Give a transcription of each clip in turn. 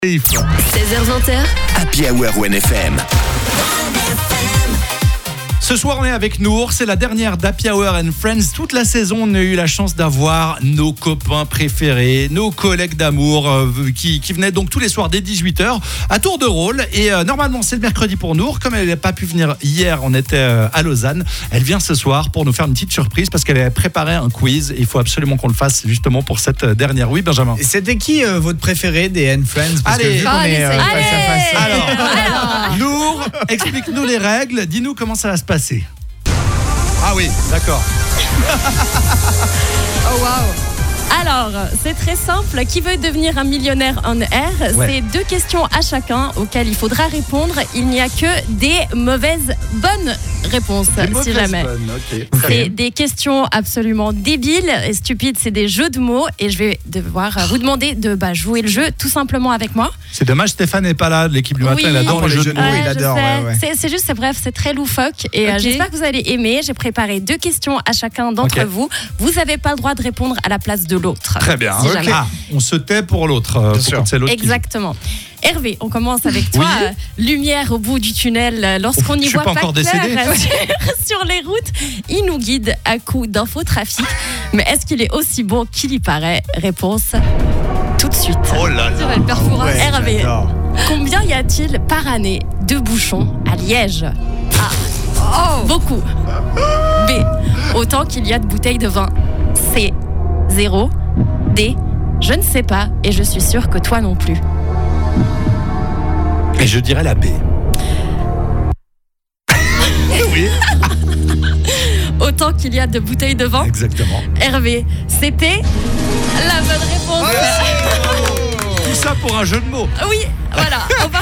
16h20. Happy Hour ONFM. Ce soir, on est avec Nour. C'est la dernière d'Happy Hour and Friends. Toute la saison, on a eu la chance d'avoir nos copains préférés, nos collègues d'amour qui venaient donc tous les soirs dès 18h à tour de rôle. Et normalement, c'est le mercredi pour Nour. Comme elle n'a pas pu venir hier, on était à Lausanne. Elle vient ce soir pour nous faire une petite surprise parce qu'elle avait préparé un quiz. Et il faut absolument qu'on le fasse justement pour cette dernière. Oui, Benjamin. C'était qui votre préféré des N Friends? Parce que vu qu'on est face à face. Alors, Nour, explique-nous les règles. Dis-nous comment ça va se passer. Ah oui, d'accord. Oh waouh. Alors, c'est très simple. Qui veut devenir un millionnaire on air? Ouais. C'est 2 questions à chacun auxquelles il faudra répondre. Il n'y a que des mauvaises bonnes réponses, si jamais. C'est des questions absolument débiles et stupides. C'est des jeux de mots et je vais devoir vous demander de jouer le jeu tout simplement avec moi. C'est dommage, Stéphane n'est pas là de l'équipe du matin. Il adore les jeux de mots. il adore. Je sais. C'est juste, c'est bref, c'est très loufoque et j'espère que vous allez aimer. J'ai préparé 2 questions à chacun d'entre vous. Vous n'avez pas le droit de répondre à la place de l'autre. Très bien. Si jamais. Ah, on se tait pour l'autre. sûr. C'est l'autre Exactement. Hervé, on commence avec toi. Lumière au bout du tunnel. Lorsqu'on n'y Je suis voit pas pas encore clair décédé. sur les routes, il nous guide à coups d'infotrafic. Mais est-ce qu'il est aussi bon qu'il y paraît? Réponse tout de suite. Oh là là. Le perforat. Hervé, j'adore. combien y a-t-il par année de bouchons à Liège? A. Beaucoup. B. Autant qu'il y a de bouteilles de vin. C. 0. D. Je ne sais pas et je suis sûre que toi non plus. Et je dirais la B. Oui, Autant qu'il y a de bouteilles de vin. exactement. Hervé, c'était la bonne réponse. Tout ça pour un jeu de mots. Oui, voilà.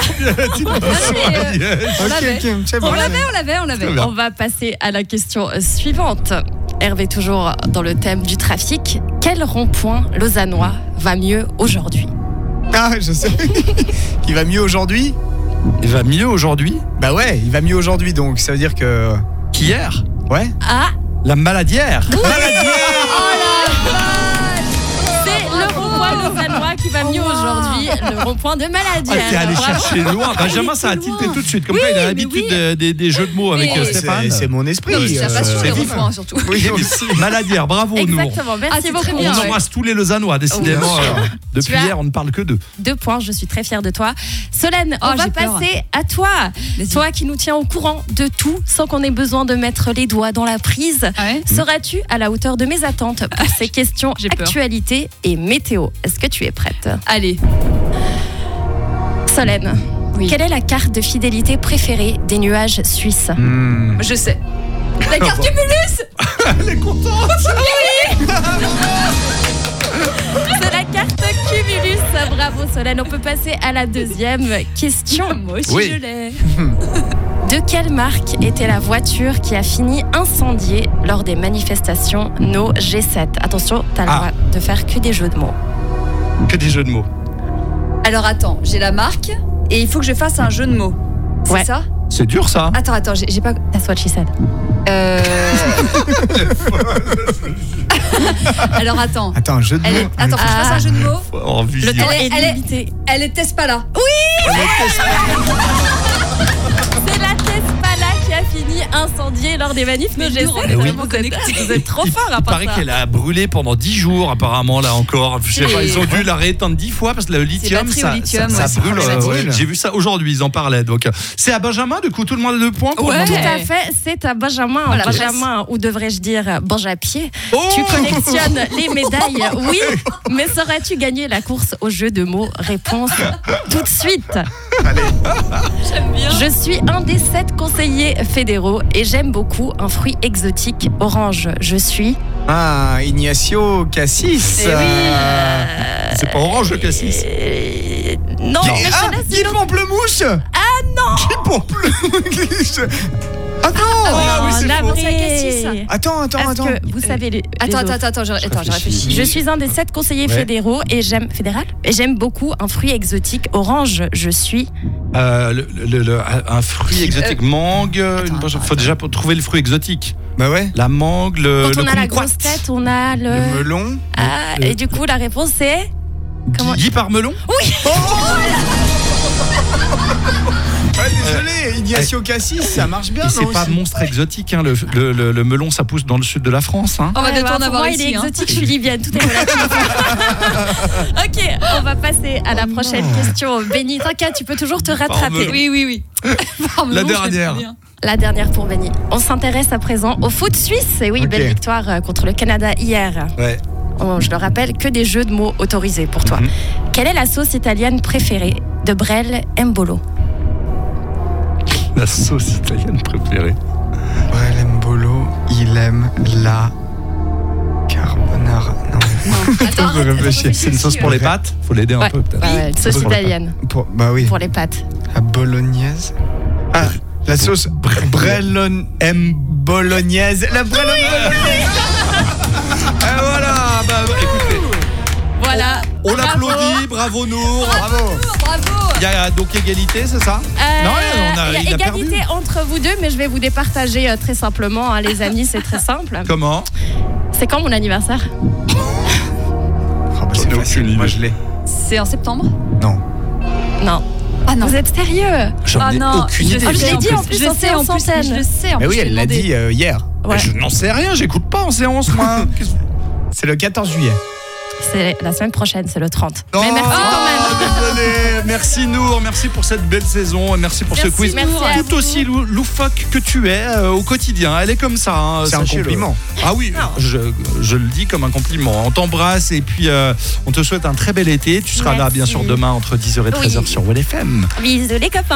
On l'avait. bien. On va passer à la question suivante. Hervé, toujours dans le thème du trafic. Quel rond-point lausannois va mieux aujourd'hui? Ah, je sais. Qui va mieux aujourd'hui? Il va mieux aujourd'hui Bah ouais, il va mieux aujourd'hui, donc ça veut dire que... qu'hier. Ouais. Ah, La maladière. c'est le rond-point lausannois qui va mieux aujourd'hui. Le rond-point de Ah, Maladière. t'es allé Bravo. chercher loin. Benjamin, ça a tilté tout de suite. Comme ça, il a l'habitude des jeux de mots avec Stéphane. C'est mon esprit. Ça passe sur les c'est vif. ronds-points surtout. Oui, Maladière, bravo Nour. Exactement, merci c'est beaucoup. très On bien. embrasse tous les Lausannois, décidément. bien sûr. Depuis Tu as- hier, on ne parle que d'eux. 2 points, je suis très fière de toi. Solène, on va j'ai peur. passer à toi. Vas-y. Toi qui nous tiens au courant de tout sans qu'on ait besoin de mettre les doigts dans la prise. Ah ouais. Seras-tu à la hauteur de mes attentes pour ces questions J'ai peur. actualité et météo? Est-ce que tu es prête? Allez. Solène, Oui. quelle est la carte de fidélité préférée des nuages suisses? Je sais. La carte Cumulus. Elle est contente. C'est la carte Cumulus. Bravo Solène. On peut passer à la deuxième question. Moi aussi Oui. je l'ai. De quelle marque était la voiture qui a fini incendiée lors des manifestations No G7? Attention, t'as le Ah. droit de faire que des jeux de mots. Que des jeux de mots. Alors attends, j'ai la marque et il faut que je fasse un jeu de mots. C'est Ouais. ça? C'est dur ça. Attends, j'ai pas. That's what she said. Alors attends. Attends, un jeu de mots. Attends, faut que je fasse un jeu de mots. En visio. Le temps est Elle est- limité. Elle est Tespala. C'est la Tespala qui a fini incendiée lors des manifs No G7. on est vraiment Vous êtes trop fort à Il part paraît ça. qu'elle a brûlé pendant 10 jours apparemment là encore. Je sais pas, ils ont dû la rééteindre 10 fois parce que le lithium batterie ça, au lithium, ça ouais, ça brûle. brûle. J'ai vu ça aujourd'hui, ils en parlaient. Donc c'est à Benjamin, du coup tout le monde a 2 points pour Ouais. le Tout moment. à fait, c'est à Benjamin. Voilà, Benjamin, ou devrais-je dire Benjapied. Oh Tu collectionnes les médailles, oui, mais saurais-tu gagner la course au jeu de mots? Réponse tout de suite. J'aime bien. Je suis un des 7 conseillers fédéraux et j'aime beaucoup un fruit exotique orange. Je suis... Ah, Ignacio Cassis. Eh oui. C'est pas orange le cassis. Non, mais je te Ah, laisse Guy une- Pamplemouche. Ah non. Guy Pamplemouche. Attends. Oh, oui, c'est navré. faux. c'est à Cassis. Attends. Est-ce que vous savez les Attends, autres? je réfléchis. Je suis un des 7 conseillers Ouais. fédéraux et j'aime beaucoup un fruit exotique orange. Je suis... Un fruit exotique, mangue. Faut déjà trouver le fruit exotique. Bah ouais. La mangue, Quand le on a la kumquat. grosse tête, on a Le le... melon. Ah, et du coup, la réponse c'est... Guy Parmelon? Oui. Désolé, Ignacio Cassis, ça marche bien. C'est pas monstre exotique, hein, le melon, ça pousse dans le sud de la France. Hein. On va bientôt en avoir moi, ici. il est exotique, je suis libyenne, tout est relatif. Ok, on va passer à la prochaine question. Benny, t'inquiète, tu peux toujours te rattraper. Oui. La dernière. La dernière pour Benny. On s'intéresse à présent au foot suisse. Et oui, belle victoire contre le Canada hier. Ouais. Je le rappelle, que des jeux de mots autorisés pour toi. Quelle est la sauce italienne préférée de Brel Mbolo? La sauce italienne préférée. Brel Mbolo, il aime la carbonara. Non. Attends, c'est une sauce pour les pâtes. Faut l'aider un peu peut-être. Ouais, sauce italienne. Bah oui. Pour les pâtes. La bolognaise. Ah, la sauce Brellon M bolognaise. La Brellon bolognaise. Et voilà. Écoutez. Voilà. On applaudit. Bravo Nour. Bravo. Il y a donc égalité, c'est ça? Non, il y a égalité entre vous deux, mais je vais vous départager très simplement, hein, les amis, c'est très simple. Comment? C'est quand mon anniversaire? C'est facile, moi je l'ai. C'est en septembre? Non. Ah non. Vous êtes sérieux? J'en ai aucune idée. Je l'ai dit en plus en séance antenne. Je le sais. Mais oui, elle l'a dit hier. Ouais. Je n'en sais rien, j'écoute pas en séance, moi. C'est le 14 juillet. C'est la semaine prochaine, c'est le 30. Oh, mais merci quand même. Désolé. Merci Nour, merci pour cette belle saison et merci pour ce quiz. Merci tout aussi loufoque que tu es au quotidien. Elle est comme ça. Hein, c'est un compliment. Ah oui, je le dis comme un compliment. On t'embrasse et puis on te souhaite un très bel été. Tu seras là bien sûr demain entre 10h et 13h sur WNFM. Bisous les copains.